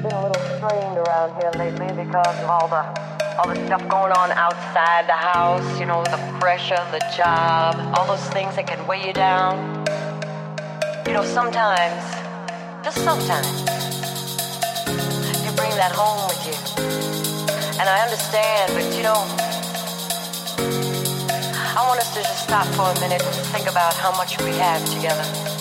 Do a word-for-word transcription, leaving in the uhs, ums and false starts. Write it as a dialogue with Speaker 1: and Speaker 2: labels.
Speaker 1: been a little strained around here lately because of all the all the stuff going on outside the house, you know, the pressure, the job, all those things that can weigh you down. You know, sometimes, just sometimes, you bring that home with you. And I understand, but you know, I want us to just stop for a minute and think about how much we have together.